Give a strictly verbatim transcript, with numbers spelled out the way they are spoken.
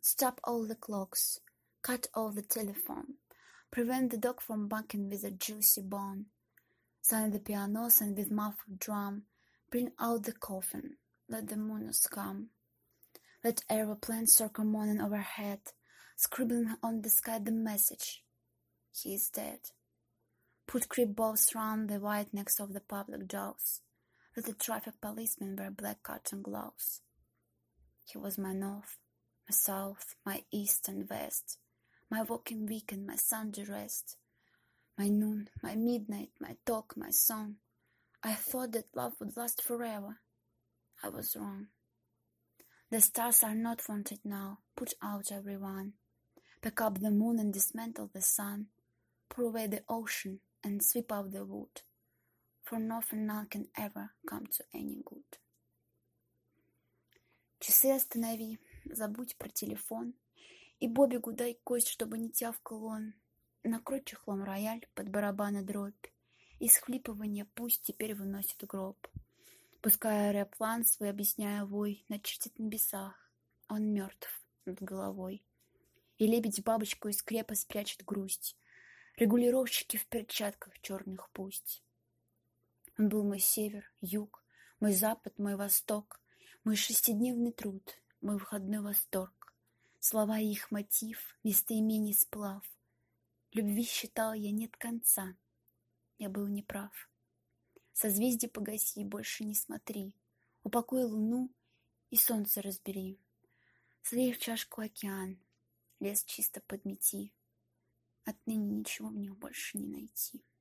Stop all the clocks, cut off the telephone, prevent the dog from barking with a juicy bone. Silence the pianos and with muffled drum, bring out the coffin, let the mooners come. Let aeroplanes circle morning overhead, scribbling on the sky the message, he is dead. Put creep balls round the white necks of the public doors. Let the traffic policemen wear black cotton gloves. He was my north, my south, my east and west, my walking weekend, my Sunday rest, my noon, my midnight, my talk, my song. I thought that love would last forever. I was wrong. The stars are not wanted now, put out everyone. Pack up the moon and dismantle the sun. Pour away the ocean and sweep out the wood. For nothing none can ever come to any good. Часы останови, забудь про телефон. И Бобику дай кость, чтобы не тявкал он. Накрой чехлом рояль под барабаны дробь. И схлипывание пусть теперь выносит гроб. Пускай аэроплан свой, объясняя вой, начертит в небесах. Он мертв над головой. И лебедь бабочку из скрепа спрячет грусть. Регулировщики в перчатках черных пусть. Он был мой север, юг, мой запад, мой восток, мой шестидневный труд, мой выходной восторг. Слова и их мотив, местоимений сплав. Любви считал я нет конца. Я был неправ. Созвездие погаси, больше не смотри. Упокой луну и солнце разбери. Слей в чашку океан, лес чисто подмети. Отныне ничего в них больше не найти.